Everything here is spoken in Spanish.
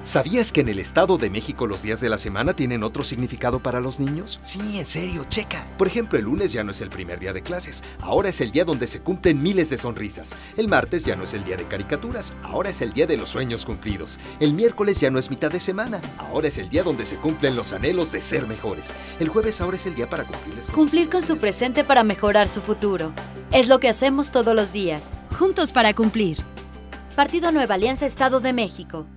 ¿Sabías que en el Estado de México los días de la semana tienen otro significado para los niños? Sí, en serio, checa. Por ejemplo, el lunes ya no es el primer día de clases, ahora es el día donde se cumplen miles de sonrisas. El martes ya no es el día de caricaturas, ahora es el día de los sueños cumplidos. El miércoles ya no es mitad de semana, ahora es el día donde se cumplen los anhelos de ser mejores. El jueves ahora es el día para cumplir con su presente para mejorar su futuro. Es lo que hacemos todos los días, juntos para cumplir. Partido Nueva Alianza Estado de México.